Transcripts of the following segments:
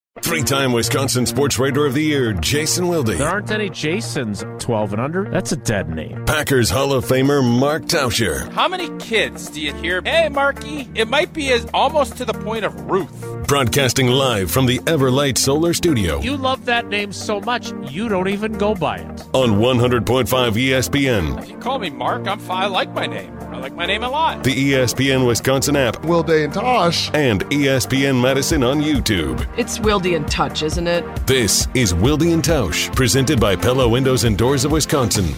Three-time Wisconsin Sports Writer of the Year, Jason Wilde. There aren't any Jasons 12 and under. That's a dead name. Packers Hall of Famer, Mark Tauscher. How many kids do you hear, hey, Marky? It might be almost to the point of Ruth. Broadcasting live from the Everlight Solar Studio. You love that name so much, you don't even go by it. On 100.5 ESPN. If you call me Mark, I'm fine. I like my name. I like my name a lot. The ESPN Wisconsin app. Wilde and Tosh. And ESPN Madison on YouTube. It's Wilde and Touch, isn't it? This is Wilde and Tausch, presented by Pella Windows and Doors of Wisconsin.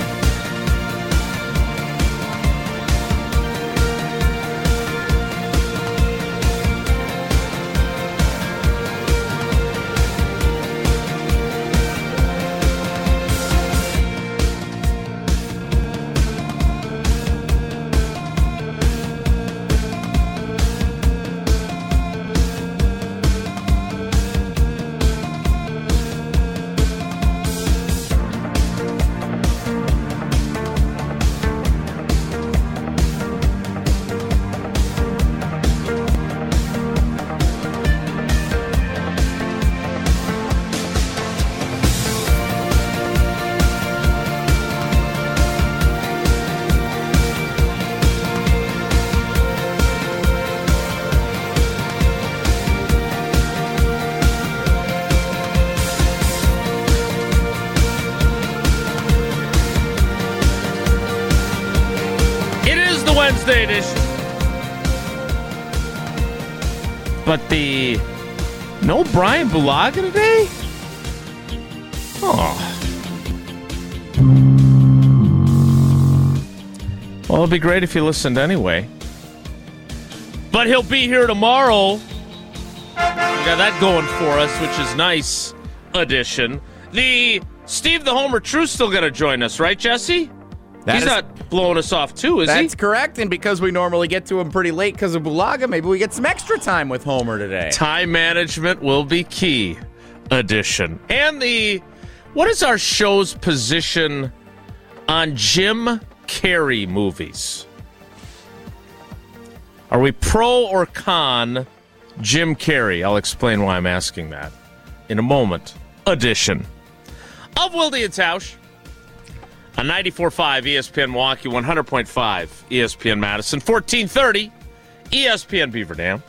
Wednesday edition. But no Brian Bulaga today? Oh. Well, it'd be great if you listened anyway. But he'll be here tomorrow. We got that going for us, which is nice addition. The Steve the Homer True still going to join us, right, Jesse? He's not blowing us off, too, is he? That's correct, and because we normally get to him pretty late because of Bulaga, maybe we get some extra time with Homer today. Time management will be key edition. And what is our show's position on Jim Carrey movies? Are we pro or con Jim Carrey? I'll explain why I'm asking that in a moment. Edition of Wilde and Tausch on 94.5 ESPN Milwaukee, 100.5 ESPN Madison, 1430 ESPN Beaver Dam,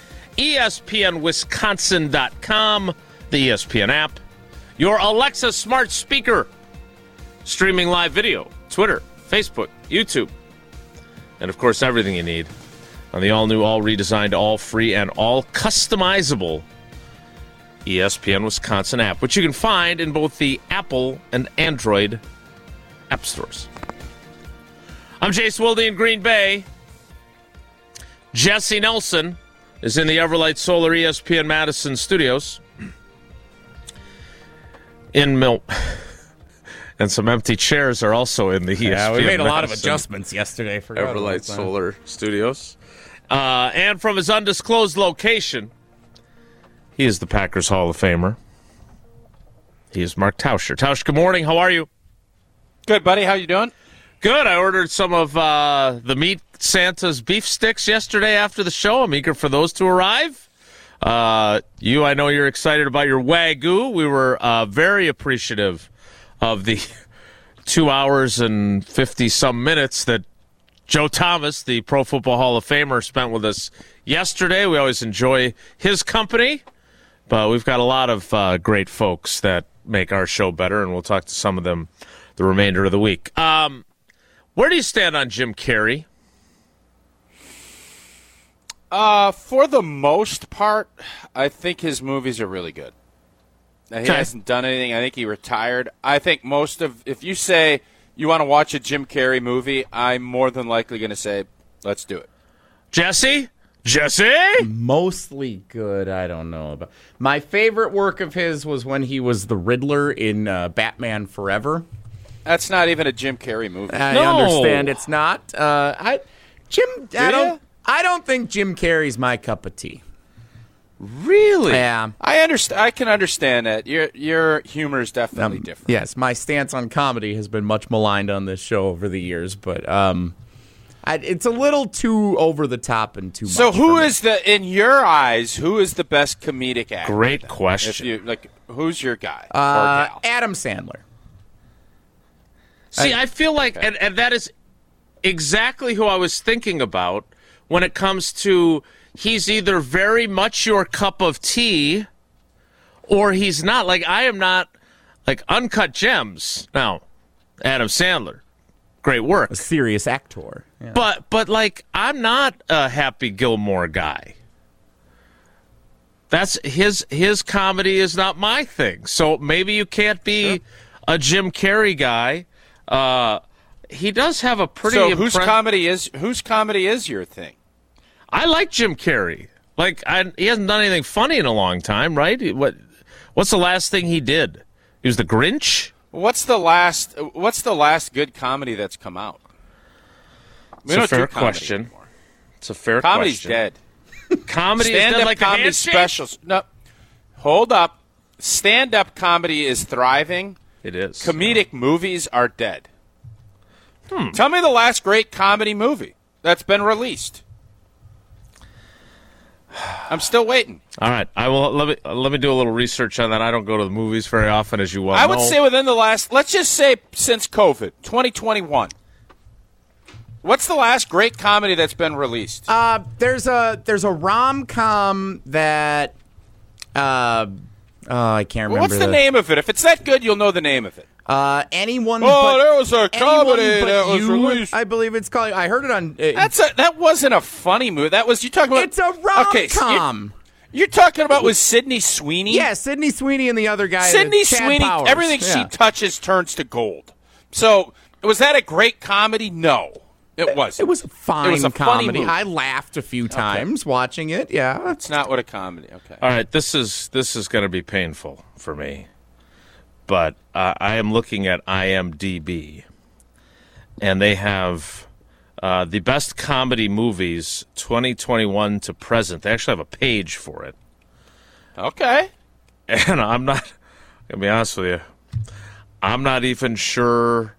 ESPNWisconsin.com, the ESPN app, your Alexa smart speaker, streaming live video, Twitter, Facebook, YouTube, and of course everything you need on the all-new, all-redesigned, all-free, and all-customizable ESPN Wisconsin app, which you can find in both the Apple and Android app stores. I'm Jason Wilde in Green Bay. Jesse Nelson is in the Everlight Solar ESPN Madison studios. And some empty chairs are also in the ESPN Yeah, we made a lot of Madison adjustments yesterday for Everlight Solar studios. And from his undisclosed location, he is the Packers Hall of Famer. He is Mark Tauscher. Tausch, good morning. How are you? Good, buddy. How you doing? Good. I ordered some of the Meat Santa's beef sticks yesterday after the show. I'm eager for those to arrive. I know you're excited about your Wagyu. We were very appreciative of the 2 hours and 50-some minutes that Joe Thomas, the Pro Football Hall of Famer, spent with us yesterday. We always enjoy his company, but we've got a lot of great folks that make our show better, and we'll talk to some of them the remainder of the week. Where do you stand on Jim Carrey? For the most part, I think his movies are really good. He hasn't done anything. I think he retired. I think if you say you want to watch a Jim Carrey movie, I'm more than likely going to say, let's do it. Jesse? Mostly good. I don't know about. My favorite work of his was when he was the Riddler in Batman Forever. That's not even a Jim Carrey movie. I understand it's not. I don't think Jim Carrey's my cup of tea. Really? Yeah. I can understand that. Your humor is definitely different. Yes, my stance on comedy has been much maligned on this show over the years, but I It's a little too over the top and too much. So in your eyes, who is the best comedic actor? Great question. If you, who's your guy? Or gal? Adam Sandler. See, I feel like, and that is exactly who I was thinking about when it comes to he's either very much your cup of tea or he's not. Like, I am not, like, Uncut Gems. Now, Adam Sandler, great work. A serious actor. Yeah. But like, I'm not a Happy Gilmore guy. That's his comedy is not my thing. So maybe you can't be a Jim Carrey guy. He does have a pretty. So whose comedy is your thing? I like Jim Carrey. Like, he hasn't done anything funny in a long time, right? What's the last thing he did? He was the Grinch. What's the last good comedy that's come out? It's a fair question. It's a fair question. Comedy's dead. Comedy is dead like comedy a handshake? specials. No, hold up. Stand-up comedy is thriving. It is. Comedic movies are dead. Tell me the last great comedy movie that's been released. I'm still waiting. All right, I will. Let me do a little research on that. I don't go to the movies very often, as you well know. I would say within the last, let's just say since COVID, 2021. What's the last great comedy that's been released? There's a rom-com that I can't remember. What's the name of it? If it's that good, you'll know the name of it. Anyone. There was a comedy that was released. I believe it's called. I heard it on. That wasn't a funny movie. That was you talking about. It's a rom-com. You're talking about with Sydney Sweeney. Yeah, Sydney Sweeney and the other guy. Sydney Chad Sweeney. Powers. Everything she touches turns to gold. So was that a great comedy? No, it wasn't. It was a fine It was a funny comedy. movie. I laughed a few times watching it. Yeah, It's not what a comedy. Okay. All right, this is going to be painful for me, but I am looking at IMDb, and they have the best comedy movies 2021 to present. They actually have a page for it. Okay. And I'm not gonna be honest with you. I'm not even sure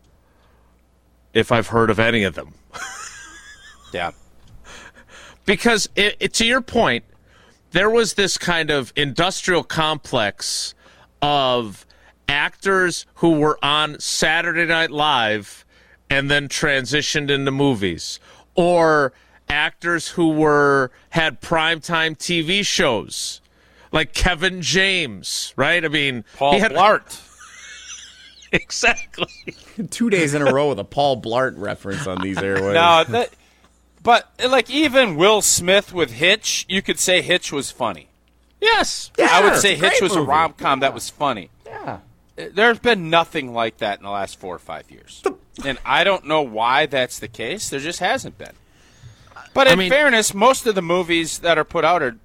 if I've heard of any of them. Yeah. Because to your point, there was this kind of industrial complex of actors who were on Saturday Night Live and then transitioned into movies, or actors who had primetime TV shows, like Kevin James, right? I mean, Paul Blart. Exactly. 2 days in a row with a Paul Blart reference on these airwaves. But like even Will Smith with Hitch, you could say Hitch was funny. Yes. Yeah, I would say it's a Hitch great was a movie. rom-com that was funny. Yeah. There's been nothing like that in the last 4 or 5 years. And I don't know why that's the case. There just hasn't been. But in fairness, most of the movies that are put out are,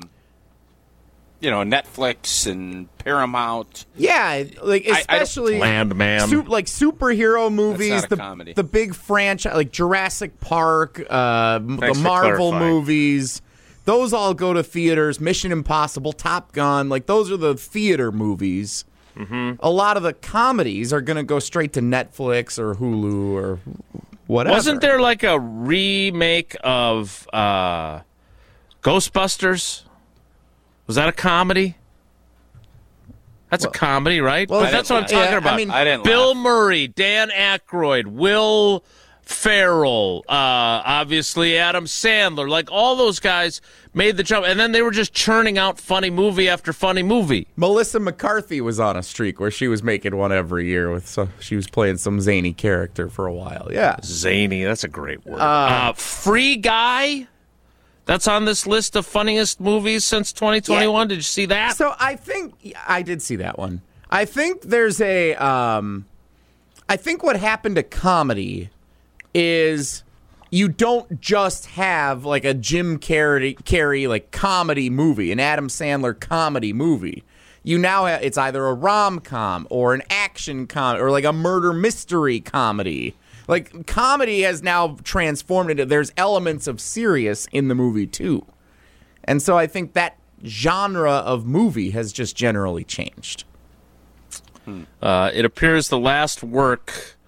Netflix and Paramount. Yeah, like especially Landman. like superhero movies, That's not a comedy. the big franchise like Jurassic Park, the for Marvel clarifying. movies. Those all go to theaters. Mission Impossible, Top Gun, like those are the theater movies. Mm-hmm. A lot of the comedies are going to go straight to Netflix or Hulu or whatever. Wasn't there like a remake of Ghostbusters? Was that a comedy? That's a comedy, right? well, But that's what I'm talking yeah, about. I mean, I didn't Bill laugh. Murray, Dan Aykroyd, Will Ferrell, obviously Adam Sandler, like all those guys made the jump, and then they were just churning out funny movie after funny movie. Melissa McCarthy was on a streak where she was making one every year she was playing some zany character for a while. Yeah. Zany, that's a great word. Free Guy, that's on this list of funniest movies since 2021. Yeah. Did you see that? So I think I did see that one. I think there's I think what happened to comedy is you don't just have like a Jim Carrey like comedy movie, an Adam Sandler comedy movie. You now have, it's either a rom-com or an action comedy or like a murder mystery comedy. Like comedy has now transformed into there's elements of serious in the movie too. And so I think that genre of movie has just generally changed. It appears the last work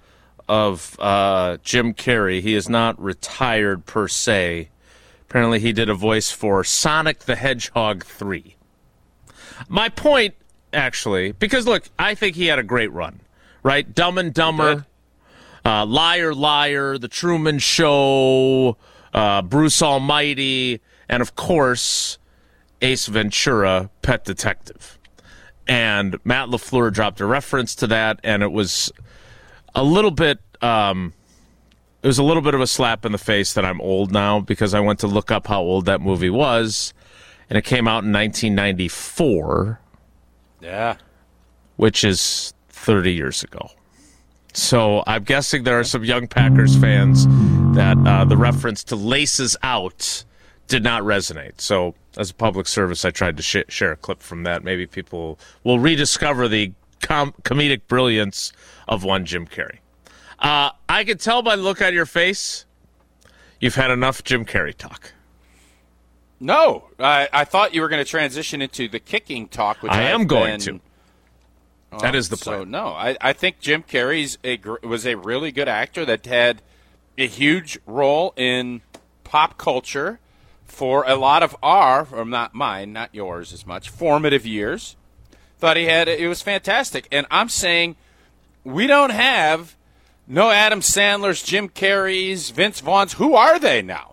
of Jim Carrey. He is not retired per se. Apparently, he did a voice for Sonic the Hedgehog 3. My point, actually, because look, I think he had a great run, right? Dumb and Dumber, Liar, Liar, The Truman Show, Bruce Almighty, and of course, Ace Ventura, Pet Detective. And Matt LaFleur dropped a reference to that, and it was a little bit of a slap in the face that I'm old now, because I went to look up how old that movie was, and it came out in 1994. Yeah. Which is 30 years ago. So I'm guessing there are some young Packers fans that the reference to Laces Out did not resonate. So as a public service, I tried to share a clip from that. Maybe people will rediscover the comedic brilliance of one Jim Carrey. I could tell by the look on your face, you've had enough Jim Carrey talk. No, I thought you were going to transition into the kicking talk, which I am going to. That is the plan. So, no, I think Jim Carrey was a really good actor that had a huge role in pop culture for a lot of or not mine, not yours as much, formative years. Thought it was fantastic. And I'm saying we don't have no Adam Sandler's, Jim Carrey's, Vince Vaughn's. Who are they now?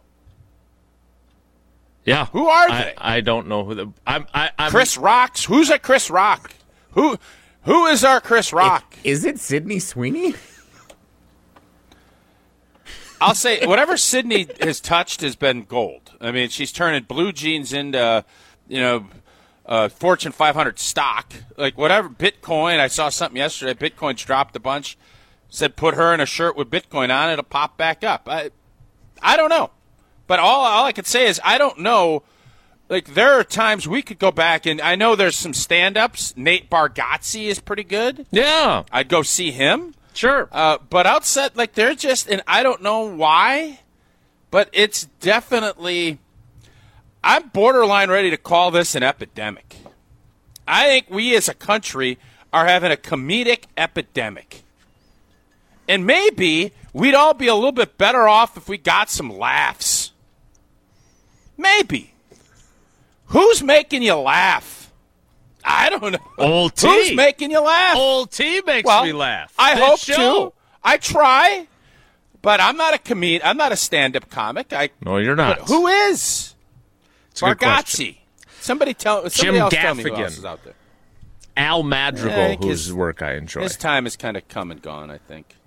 Yeah. Who are they? I don't know who I'm Chris Rock's. Who's a Chris Rock? Who is our Chris Rock? Is it Sydney Sweeney? I'll say whatever Sydney has touched has been gold. I mean, she's turning blue jeans into, Fortune 500 stock. Like whatever, Bitcoin. I saw something yesterday. Bitcoin's dropped a bunch. Said put her in a shirt with Bitcoin on, it'll pop back up. I don't know. But all I could say is I don't know. Like, there are times we could go back, and I know there's some stand-ups. Nate Bargatze is pretty good. Yeah. I'd go see him. Sure. But outside, like, they're just, and I don't know why, but it's definitely, I'm borderline ready to call this an epidemic. I think we as a country are having a comedic epidemic. And maybe we'd all be a little bit better off if we got some laughs. Maybe. Who's making you laugh? I don't know. Old T. Who's making you laugh? Old T makes me laugh. I This hope show. to. I try, but I'm not a comedian. I'm not a stand-up comic. No, you're not. But who is? It's a good question. Bargatze. Somebody else tell me who else is out there. Al Madrigal, I think whose work I enjoy. His time is kind of come and gone, I think.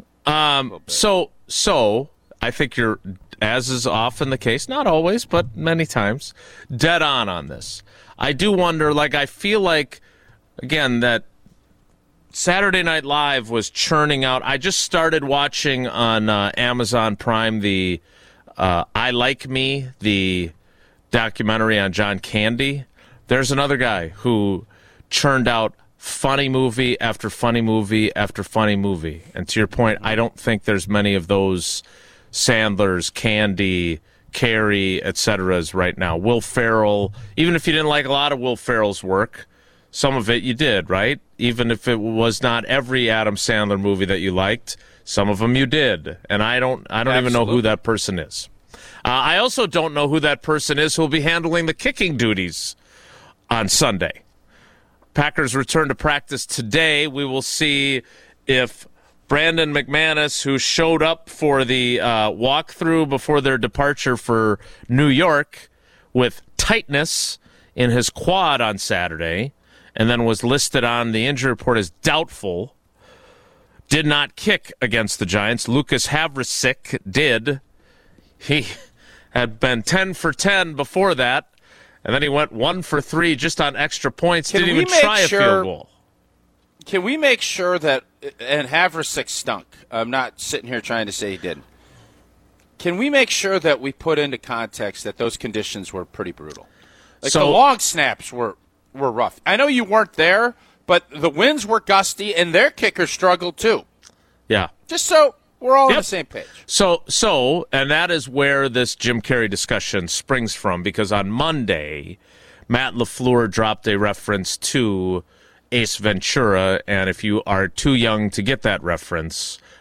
So I think you're, as is often the case, not always, but many times, dead on this. I do wonder, I feel like, again, that Saturday Night Live was churning out. I just started watching on Amazon Prime the I Like Me, the documentary on John Candy. There's another guy who churned out funny movie after funny movie after funny movie. And to your point, I don't think there's many of those Sandlers, Candy, Carey, et ceteras right now. Will Ferrell, even if you didn't like a lot of Will Ferrell's work, some of it you did, right? Even if it was not every Adam Sandler movie that you liked, some of them you did. And I don't even know who that person is. I also don't know who that person is who will be handling the kicking duties on Sunday. Packers return to practice today. We will see if Brandon McManus, who showed up for the walkthrough before their departure for New York with tightness in his quad on Saturday, and then was listed on the injury report as doubtful, did not kick against the Giants. Lucas Havrisik did. He had been 10 for 10 before that. And then he went 1 for 3 just on extra points. Didn't even try a field goal. Can we make sure that, and Havrisik stunk. I'm not sitting here trying to say he didn't. Can we make sure that we put into context that those conditions were pretty brutal? The long snaps were rough. I know you weren't there, but the winds were gusty, and their kicker struggled too. Yeah. Just so we're all on the same page. So, and that is where this Jim Carrey discussion springs from, because on Monday, Matt LaFleur dropped a reference to Ace Ventura, and if you are too young to get that reference,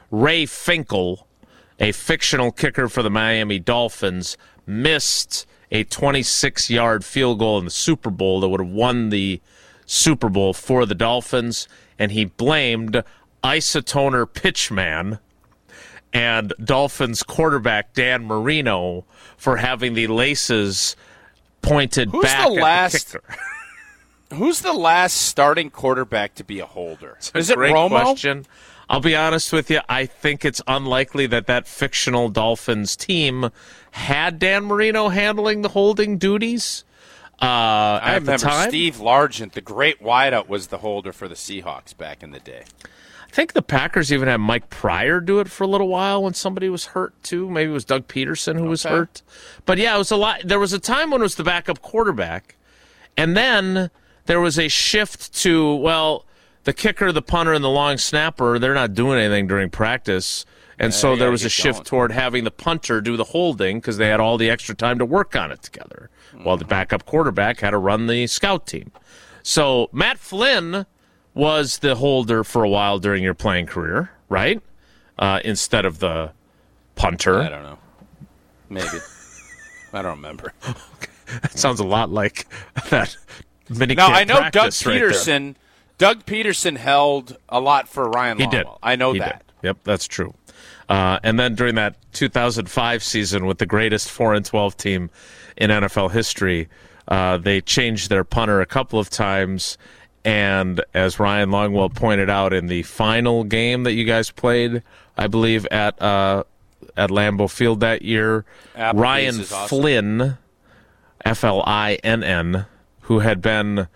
Ray Finkel, a fictional kicker for the Miami Dolphins, missed a 26-yard field goal in the Super Bowl that would have won the Super Bowl for the Dolphins, and he blamed Isotoner Pitchman and Dolphins quarterback Dan Marino for having the laces pointed back at the kicker. Who's the last starting quarterback to be a holder? Is it Great Romo? question. I'll be honest with you. I think it's unlikely that fictional Dolphins team had Dan Marino handling the holding duties. I at the remember time. Steve Largent, the great wideout, was the holder for the Seahawks back in the day. I think the Packers even had Mike Pryor do it for a little while when somebody was hurt too. Maybe it was Doug Peterson who was hurt. But yeah, it was a lot. There was a time when it was the backup quarterback, and then there was a shift to, well, the kicker, the punter, and the long snapper, they're not doing anything during practice. And so there was a shift toward having the punter do the holding because they had all the extra time to work on it together, while the backup quarterback had to run the scout team. So Matt Flynn was the holder for a while during your playing career, right? Instead of the punter. I don't know. Maybe. I don't remember. That sounds a lot like that minicamp No, I know Doug practice right there. Peterson. Doug Peterson held a lot for Ryan Longwell. He did. I know He that. did. Yep, that's true. And then during that 2005 season with the greatest 4-12 team in NFL history, they changed their punter a couple of times. And as Ryan Longwell pointed out in the final game that you guys played, I believe at Lambeau Field that year, Applebee's Ryan is awesome. Flynn, Flinn, who had been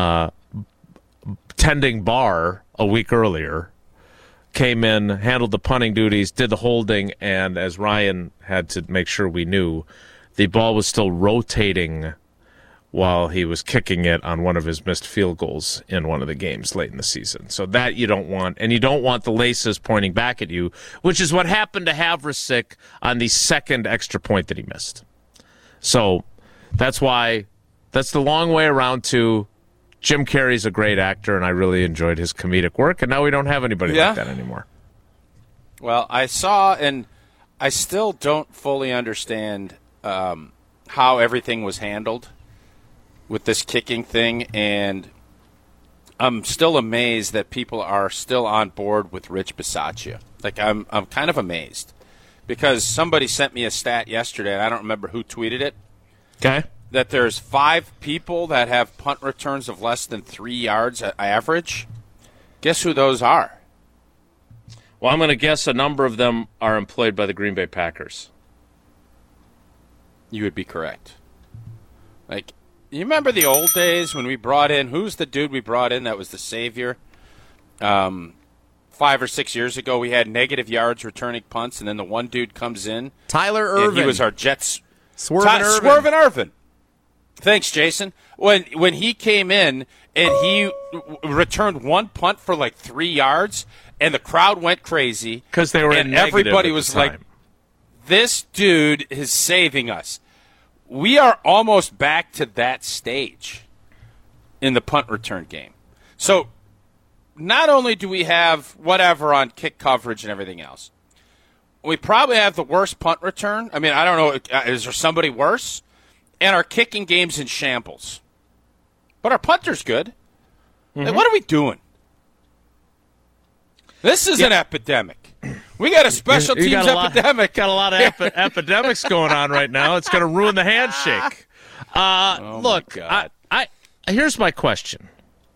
tending bar a week earlier, came in, handled the punting duties, did the holding, and as Ryan had to make sure we knew, the ball was still rotating while he was kicking it on one of his missed field goals in one of the games late in the season. So that you don't want, and you don't want the laces pointing back at you, which is what happened to Havrasik on the second extra point that he missed. So that's why, that's the long way around to Jim Carrey's a great actor, and I really enjoyed his comedic work, and now we don't have anybody like that anymore. Well, I saw, and I still don't fully understand how everything was handled with this kicking thing, and I'm still amazed that people are still on board with Rich Bisaccia. Like, I'm kind of amazed, because somebody sent me a stat yesterday, and I don't remember who tweeted it. Okay. That there's 5 people that have punt returns of less than 3 yards average. Guess who those are? Well, I'm going to guess a number of them are employed by the Green Bay Packers. You would be correct. Like, you remember the old days when we brought in, who's the dude we brought in that was the savior? 5 or 6 years ago, we had negative yards returning punts, and then the one dude comes in. Tyler Ervin. And he was our Jets. Swervin' Irvin. Thanks, Jason. When he came in and he returned one punt for like 3 yards, and the crowd went crazy because they were and in negative everybody at the was time. like, "This dude is saving us." We are almost back to that stage in the punt return game. So not only do we have whatever on kick coverage and everything else, we probably have the worst punt return. I mean, I don't know. Is there somebody worse? And our kicking game's in shambles. But our punter's good. Like, what are we doing? This is an epidemic. We got a special teams epidemic. Got a lot of epidemics going on right now. It's going to ruin the handshake. Look, here's my question.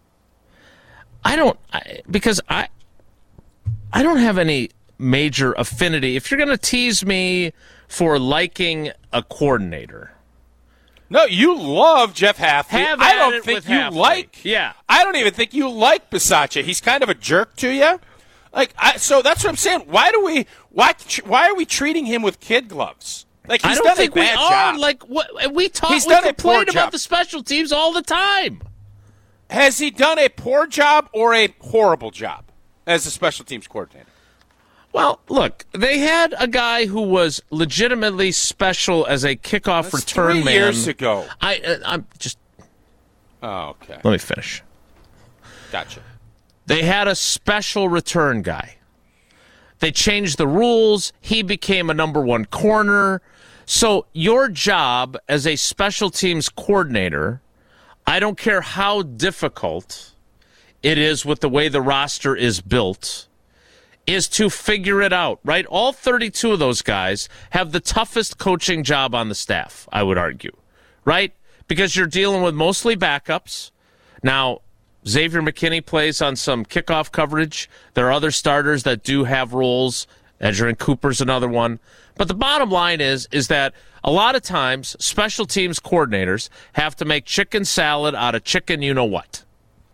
Because I don't have any major affinity. If you're going to tease me for liking a coordinator. No, you love Jeff Hafley. I don't think you like. Yeah. I don't even think you like Bisaccia. He's kind of a jerk to you. So that's what I'm saying. Why are we treating him with kid gloves? Like, he's done a bad job. Like, what we talk. He's we done a poor complain about job. the special teams all the time. Has he done a poor job or a horrible job as a special teams coordinator? Well, look, they had a guy who was legitimately special as a kickoff return 3 man. years ago. I'm just. Oh, okay. Let me finish. Gotcha. They had a special return guy. They changed the rules. He became a number one corner. So your job as a special teams coordinator, I don't care how difficult it is with the way the roster is built, is to figure it out, right? All 32 of those guys have the toughest coaching job on the staff, I would argue, right? Because you're dealing with mostly backups. Now, Xavier McKinney plays on some kickoff coverage. There are other starters that do have roles. Edgerrin Cooper's another one. But the bottom line is that a lot of times special teams coordinators have to make chicken salad out of chicken you-know-what.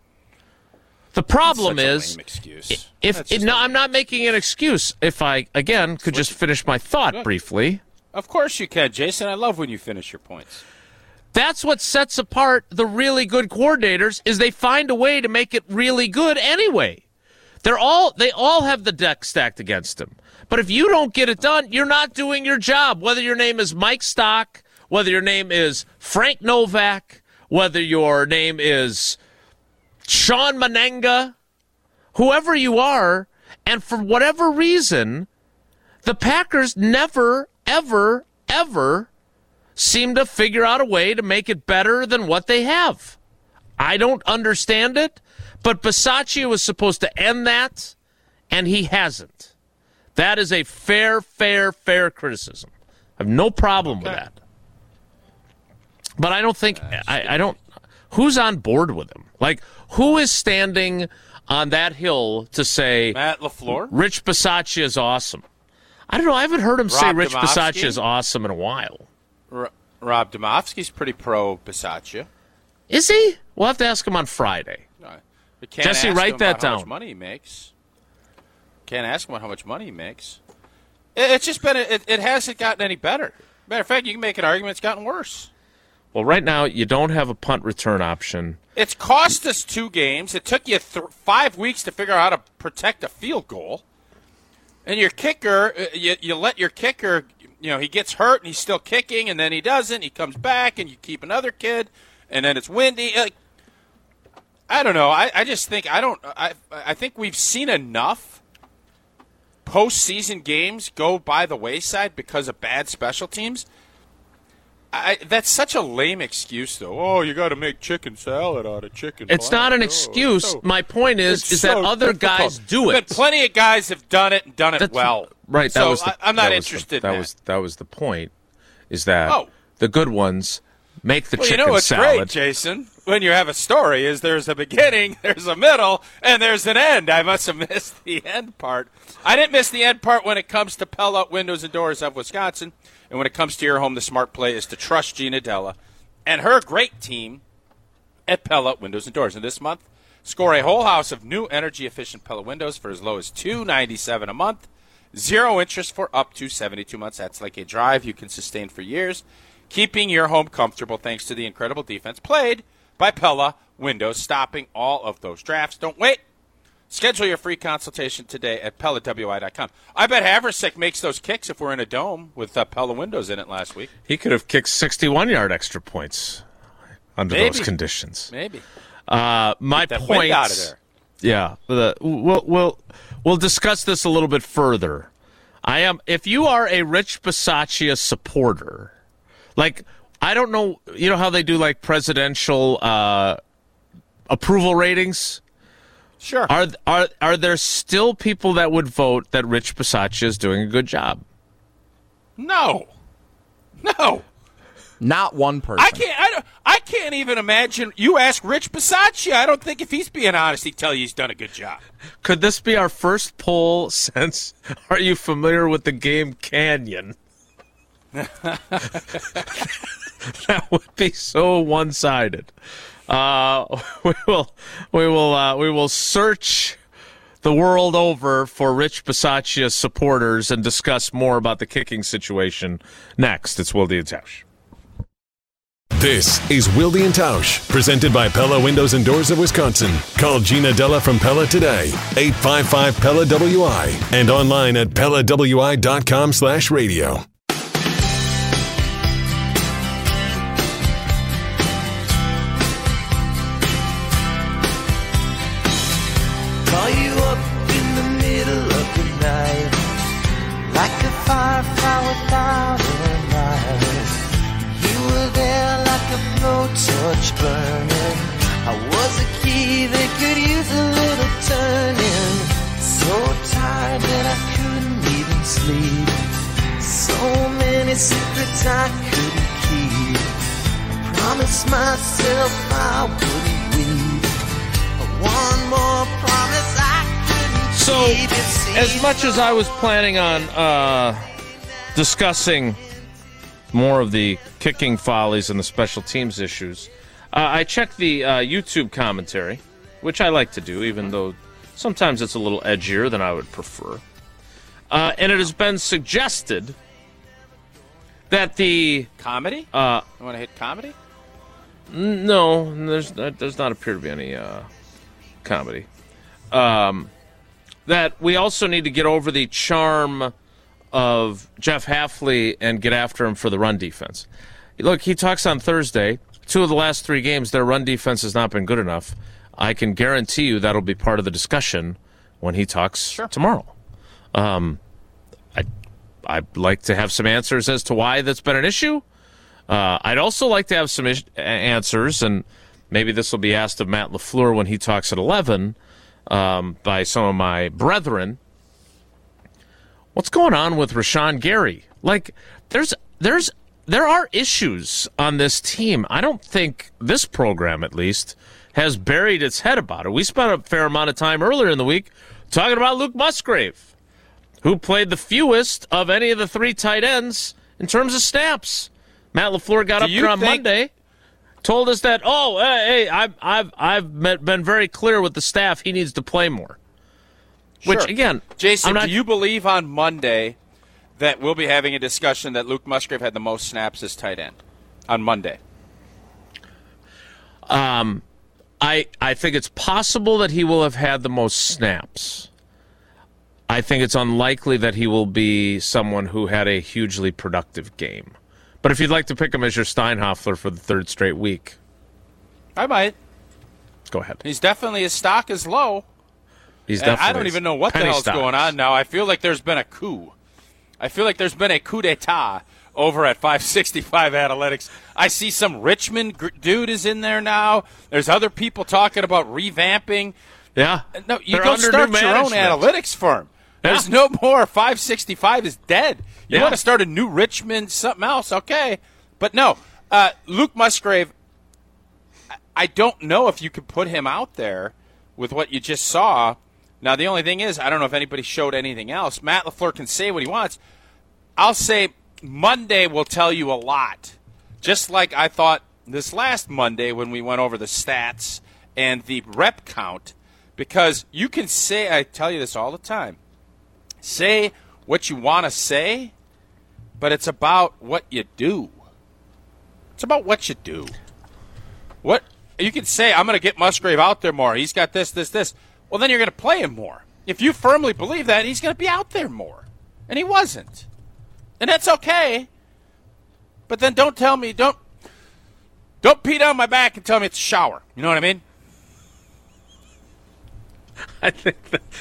The problem is, I'm not making an excuse. If I, again, could just finish my thought briefly. Of course you can, Jason. I love when you finish your points. That's what sets apart the really good coordinators, is they find a way to make it really good anyway. They all have the deck stacked against them. But if you don't get it done, you're not doing your job. Whether your name is Mike Stock, whether your name is Frank Novak, whether your name is Sean Menenga, whoever you are, and for whatever reason, the Packers never, ever, ever seem to figure out a way to make it better than what they have. I don't understand it, but Bisaccia was supposed to end that, and he hasn't. That is a fair criticism. I have no problem with that. But I don't think, I don't, who's on board with him? Like, who is standing on that hill to say Matt LaFleur? Rich Bisaccia is awesome? I don't know. I haven't heard him say Rich Bisaccia is awesome in a while. Rob Domofsky's pretty pro Bisaccia. Is he? We'll have to ask him on Friday. Jesse, write that down. How much money he makes. Can't ask him how much money he makes. It's just been, it hasn't gotten any better. Matter of fact, you can make an argument it's gotten worse. Well, right now, you don't have a punt return option. It's cost us 2 games. It took you 5 weeks to figure out how to protect a field goal. And your kicker, you let your kicker, he gets hurt and he's still kicking, and then he doesn't. He comes back, and you keep another kid, and then it's windy. I don't know. I just think I think we've seen enough postseason games go by the wayside because of bad special teams. That's such a lame excuse, though. Oh, you got to make chicken salad out of chicken. It's not an excuse. My point is that other guys do it. But plenty of guys have done it and done it well. Right. So I'm not interested in that. That was the point, is that the good ones make the chicken salad. You know what's great, Jason? When you have a story, is there's a beginning, there's a middle, and there's an end. I must have missed the end part. I didn't miss the end part when it comes to Pella Windows and Doors of Wisconsin. And when it comes to your home, the smart play is to trust Gina Della and her great team at Pella Windows and Doors. And this month, score a whole house of new energy-efficient Pella windows for as low as $297 a month. 0 interest for up to 72 months. That's like a drive you can sustain for years, keeping your home comfortable thanks to the incredible defense played by Pella Windows, stopping all of those drafts. Don't wait. Schedule your free consultation today at PellaWI.com. I bet Haversick makes those kicks if we're in a dome with Pella Windows in it last week. He could have kicked 61-yard extra points under those conditions. Maybe. My point out of there. Yeah. We'll discuss this a little bit further. If you are a Rich Bisaccia supporter, like, I don't know, you know how they do like presidential approval ratings? Sure. Are there still people that would vote that Rich Bisaccia is doing a good job? No. Not one person. I can't even imagine. You ask Rich Bisaccia, I don't think if he's being honest, he'd tell you he's done a good job. Could this be our first poll since, are you familiar with the game Canyon? That would be so one-sided. We will search the world over for Rich Bisaccia supporters and discuss more about the kicking situation next. It's Wilde and Tausch. This is Wilde and Tausch, presented by Pella Windows and Doors of Wisconsin. Call Gina Della from Pella today, 855-PELLA-WI, and online at PellaWI.com/radio. Call you up in the middle of the night. match burning. I was a key that could use a little turning. So tired that I couldn't even sleep. So many secrets I couldn't keep. I promised myself I wouldn't weep. But one more promise I couldn't keep. So, as much as I was planning on discussing more of the kicking follies and the special teams issues, I checked the YouTube commentary, which I like to do, even though sometimes it's a little edgier than I would prefer. And it has been suggested that the... Comedy? You want to hit comedy? No, there does not appear to be any comedy. That we also need to get over the charm of Jeff Hafley and get after him for the run defense. Look, he talks on Thursday. 2 of the last 3 games, their run defense has not been good enough. I can guarantee you that'll be part of the discussion when he talks tomorrow. I'd like to have some answers as to why that's been an issue. I'd also like to have some answers, and maybe this will be asked of Matt LaFleur when he talks at 11 by some of my brethren. What's going on with Rashawn Gary? Like, there are issues on this team. I don't think this program, at least, has buried its head about it. We spent a fair amount of time earlier in the week talking about Luke Musgrave, who played the fewest of any of the 3 tight ends in terms of snaps. Matt LaFleur got up there on Monday, told us that, I've been very clear with the staff. He needs to play more. Sure. Which, again, Jason, do you believe on Monday that we'll be having a discussion that Luke Musgrave had the most snaps as tight end on Monday? I think it's possible that he will have had the most snaps. I think it's unlikely that he will be someone who had a hugely productive game. But if you'd like to pick him as your Steinhoffler for the 3rd straight week, I might. Go ahead. His stock is low. I don't even know what the hell's going on now. I feel like there's been a coup. I feel like there's been a coup d'etat over at 565 Analytics. I see some Richmond dude is in there now. There's other people talking about revamping. Yeah. No, you go start your own analytics firm. Yeah. There's no more. 565 is dead. You want to start a new Richmond, something else, okay. But no, Luke Musgrave, I don't know if you could put him out there with what you just saw. Now, the only thing is, I don't know if anybody showed anything else. Matt LaFleur can say what he wants. I'll say Monday will tell you a lot. Just like I thought this last Monday when we went over the stats and the rep count. Because you can say, I tell you this all the time, say what you want to say, but it's about what you do. It's about what you do. What you can say, I'm going to get Musgrave out there more. He's got this. Well, then you're going to play him more. If you firmly believe that, he's going to be out there more. And he wasn't. And that's okay. But then don't tell me, don't pee down my back and tell me it's a shower. You know what I mean? I think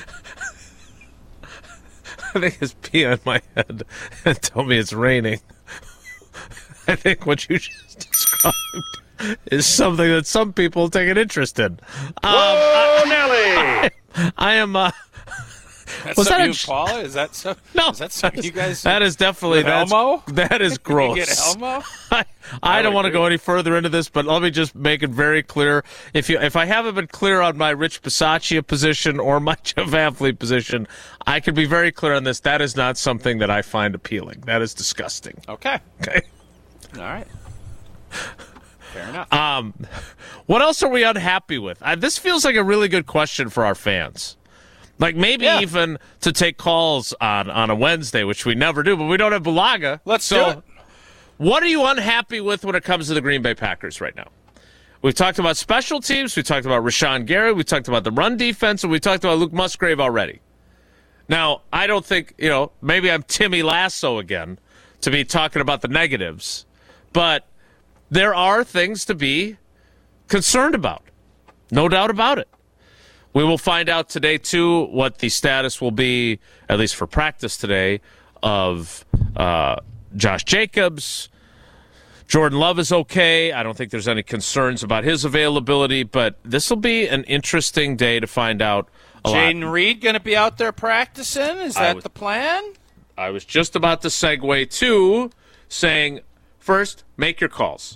it's pee on my head and tell me it's raining. I think what you just described is something that some people take an interest in. Whoa, Nelly! I am. Was that Paula? Is that so? No, is that something you guys? That is definitely Elmo. That is gross. You get Elmo. I don't want to go any further into this, but let me just make it very clear. If I haven't been clear on my Rich Bisaccia position or my Jeff Hafley position, I can be very clear on this. That is not something that I find appealing. That is disgusting. Okay. All right. Fair enough. What else are we unhappy with? This feels like a really good question for our fans. Like maybe even to take calls on a Wednesday, which we never do, but we don't have Bulaga. Let's do it. What are you unhappy with when it comes to the Green Bay Packers right now? We've talked about special teams. We talked about Rashawn Gary. We talked about the run defense. And we talked about Luke Musgrave already. Now, I don't think, maybe I'm Timmy Lasso again to be talking about the negatives. But there are things to be concerned about. No doubt about it. We will find out today, too, what the status will be, at least for practice today, of Josh Jacobs, Jordan Love is okay. I don't think there's any concerns about his availability, but this will be an interesting day to find out a lot. Jaden Reed going to be out there practicing? Is that the plan? I was just about to segue to saying, first, make your calls.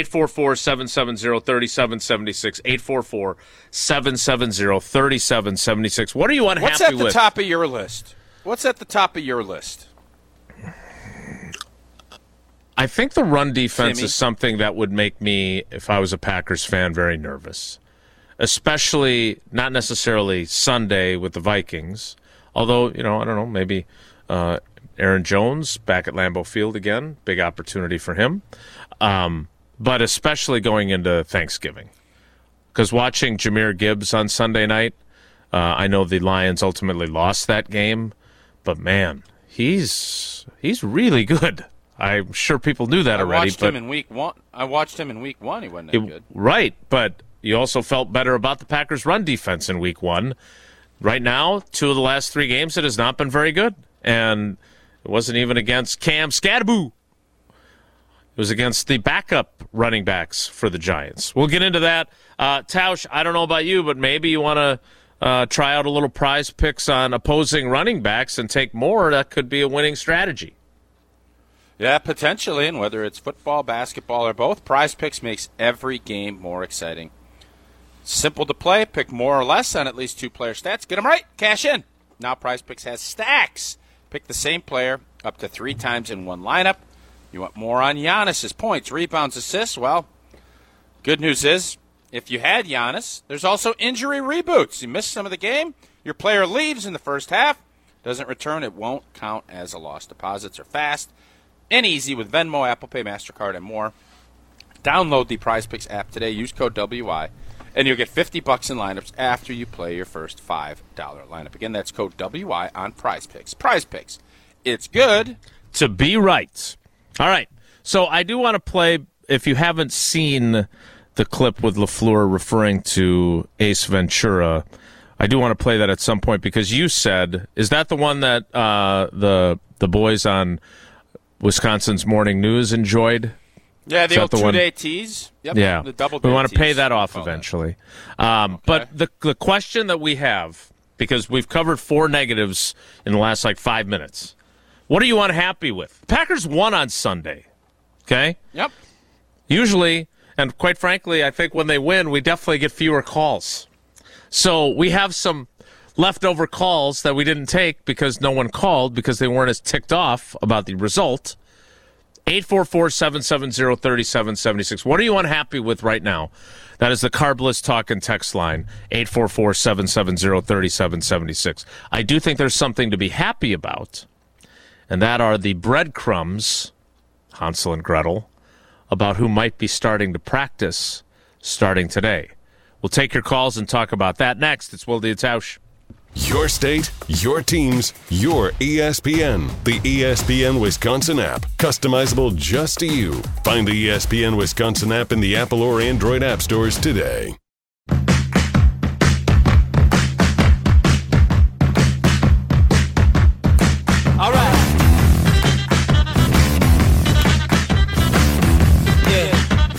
844-770-3776, 844-770-3776. What are you unhappy with? What's at the top of your list? What's at the top of your list? I think the run defense Timmy? is something that would make me, if I was a Packers fan, very nervous. Especially not necessarily Sunday with the Vikings. Although, I don't know, maybe Aaron Jones back at Lambeau Field again. Big opportunity for him. But especially going into Thanksgiving. Because watching Jahmyr Gibbs on Sunday night, I know the Lions ultimately lost that game. But, man, he's really good. I'm sure people knew that already. I watched him in week one. He wasn't that good. Right, but you also felt better about the Packers' run defense in week one. Right now, 2 of the last 3 games, it has not been very good. And it wasn't even against Cam Scadaboo. It was against the backup running backs for the Giants. We'll get into that. Tausch, I don't know about you, but maybe you want to try out a little prize picks on opposing running backs and take more. That could be a winning strategy. Yeah, potentially, and whether it's football, basketball, or both, Prize Picks makes every game more exciting. Simple to play, pick more or less on at least 2 player stats. Get them right, cash in. Now Prize Picks has stacks. Pick the same player up to 3 times in one lineup. You want more on Giannis's points, rebounds, assists? Well, good news is, if you had Giannis, there's also injury reboots. You missed some of the game, your player leaves in the first half, doesn't return, it won't count as a loss. Deposits are fast and easy with Venmo, Apple Pay, MasterCard, and more. Download the Prize Picks app today. Use code WI, and you'll get $50 in lineups after you play your first $5 lineup. Again, that's code WI on Prize Picks. Prize Picks. It's good to be right. All right. So I do want to play, if you haven't seen the clip with LaFleur referring to Ace Ventura, I do want to play that at some point because you said, is that the one that the boys on Wisconsin's Morning News enjoyed? Yeah, the old 2-day tease. Yep, yeah, the double we want to pay tease, that off eventually. Okay. But the question that we have, because we've covered 4 negatives in the last 5 minutes, what are you unhappy with? Packers won on Sunday, okay? Yep. Usually, and quite frankly, I think when they win, we definitely get fewer calls. So we have some leftover calls that we didn't take because no one called because they weren't as ticked off about the result. 844-770-3776. What are you unhappy with right now? That is the Carbless Talk and Text line, 844-770-3776. I do think there's something to be happy about, and that are the breadcrumbs, Hansel and Gretel, about who might be starting to practice starting today. We'll take your calls and talk about that next. It's Wilde and Tausch. Your state, your teams, your ESPN. The ESPN Wisconsin app. Customizable just to you. Find the ESPN Wisconsin app in the Apple or Android app stores today. All right. Yeah.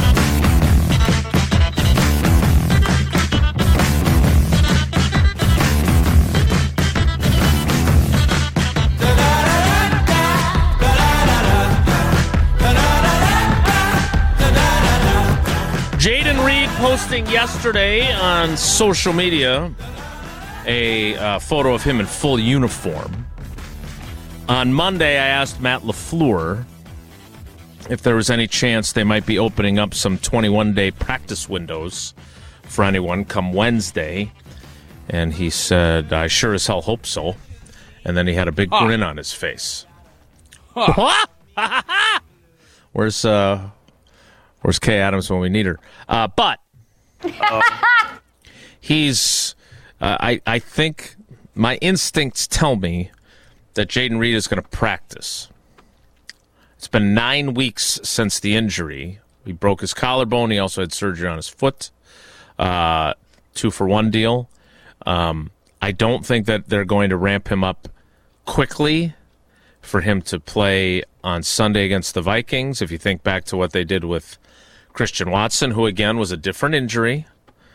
Jaden Reed posting yesterday on social media a photo of him in full uniform. On Monday, I asked Matt LaFleur if there was any chance they might be opening up some 21-day practice windows for anyone come Wednesday. And he said, I sure as hell hope so. And then he had a big grin on his face. Where's Kay Adams when we need her? But I think my instincts tell me that Jaden Reed is going to practice. It's been 9 weeks since the injury. He broke his collarbone. He also had surgery on his foot. 2-for-1 deal. I don't think that they're going to ramp him up quickly for him to play on Sunday against the Vikings. If you think back to what they did with Christian Watson, who again was a different injury.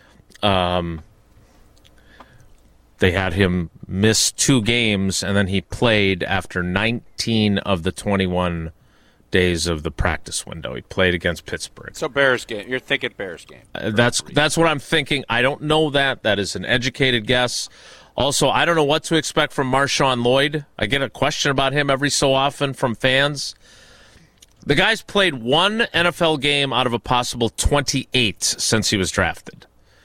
They had him miss 2 games, and then he played after 19 of the 21 days of the practice window. He played against Pittsburgh. So Bears game. You're thinking Bears game. That's what I'm thinking. I don't know that. That is an educated guess. Also, I don't know what to expect from Marshawn Lloyd. I get a question about him every so often from fans. The guy's played 1 NFL game out of a possible 28 since he was drafted.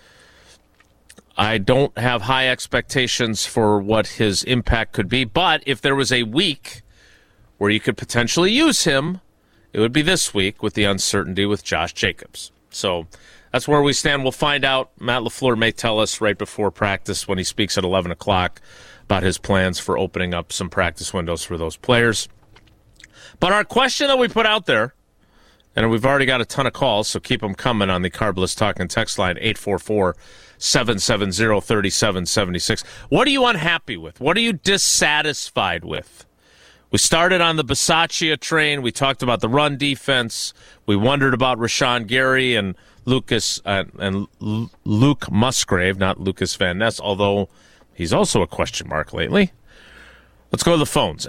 I don't have high expectations for what his impact could be, but if there was a week where you could potentially use him, it would be this week with the uncertainty with Josh Jacobs. So that's where we stand. We'll find out. Matt LaFleur may tell us right before practice when he speaks at 11 o'clock about his plans for opening up some practice windows for those players. But our question that we put out there, and we've already got a ton of calls, so keep them coming on the Carbless Talk and Text line, 844-770-3776. What are you unhappy with? What are you dissatisfied with? We started on the Bisaccia train. We talked about the run defense. We wondered about Rashawn Gary and Luke Musgrave, not Lucas Van Ness, although he's also a question mark lately. Let's go to the phones.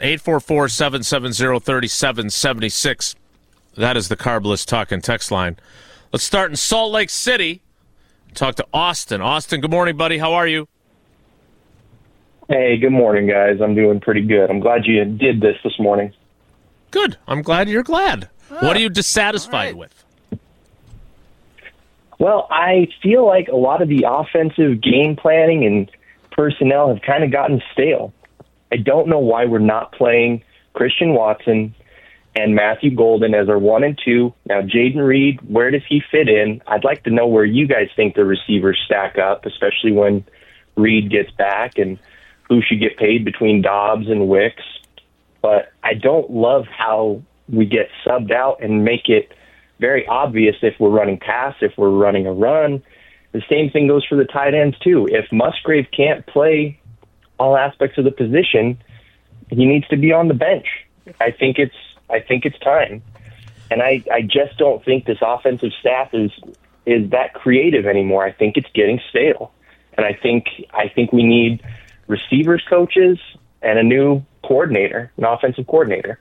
844-770-3776. That is the Carbless Talk and Text line. Let's start in Salt Lake City. Talk to Austin. Austin, good morning, buddy. How are you? Hey, good morning, guys. I'm doing pretty good. I'm glad you did this morning. Good. I'm glad you're glad. What are you dissatisfied with? Well, I feel like a lot of the offensive game planning and personnel have kind of gotten stale. I don't know why we're not playing Christian Watson and Matthew Golden as our 1 and 2. Now, Jaden Reed, where does he fit in? I'd like to know where you guys think the receivers stack up, especially when Reed gets back, and who should get paid between Dobbs and Wicks. But I don't love how we get subbed out and make it very obvious if we're running pass, if we're running a run. The same thing goes for the tight ends, too. If Musgrave can't play all aspects of the position, he needs to be on the bench. I think it's time. And I just don't think this offensive staff is that creative anymore. I think it's getting stale. And I think we need receivers coaches and a new coordinator, an offensive coordinator.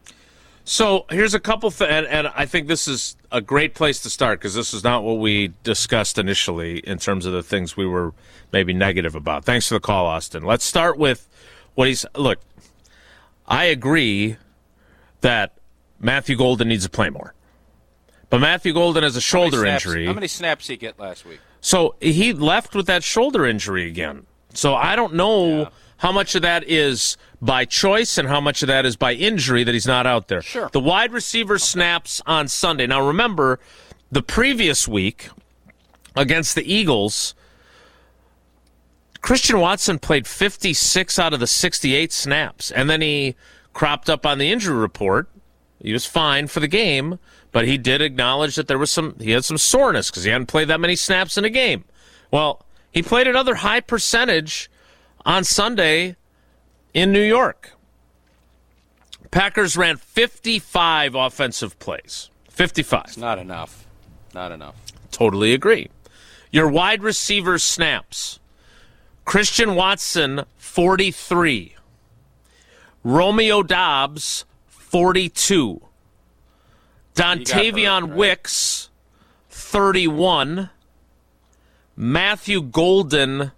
So here's a couple and I think this is a great place to start because this is not what we discussed initially in terms of the things we were maybe negative about. Thanks for the call, Austin. Let's start with look, I agree that Matthew Golden needs to play more. But Matthew Golden has a shoulder injury. How many snaps did he get last week? So he left with that shoulder injury again. So I don't know how much of that is by choice and how much of that is by injury that he's not out there. Sure. The wide receiver snaps on Sunday. Now remember, the previous week against the Eagles, Christian Watson played 56 out of the 68 snaps, and then he cropped up on the injury report. He was fine for the game, but he did acknowledge that he had some soreness because he hadn't played that many snaps in a game. Well, he played another high percentage on Sunday in New York. Packers ran 55 offensive plays. 55. It's not enough. Not enough. Totally agree. Your wide receiver snaps. Christian Watson, 43. Romeo Dobbs, 42. Dontavion Wicks, 31. Matthew Golden,